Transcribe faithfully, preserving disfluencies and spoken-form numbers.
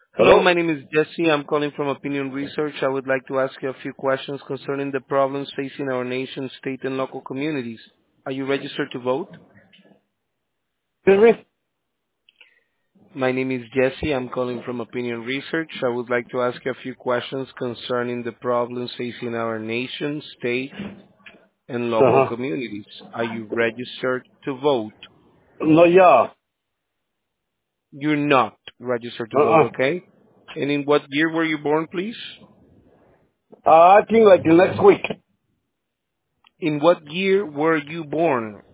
Hello, Hello? my name is Jesse. I'm calling from Opinion Research. I would like to ask you a few questions concerning the problems facing our nation, state, and local communities. Are you registered to vote? Excuse me? My name is Jesse. I'm calling from Opinion Research. I would like to ask you a few questions concerning the problems facing our nation, state, and local Uh-huh. communities. Are you registered to vote? No, yeah. You're not registered to vote, Uh-uh. okay? And in what year were you born, please? Uh, I think like next week. In what year were you born?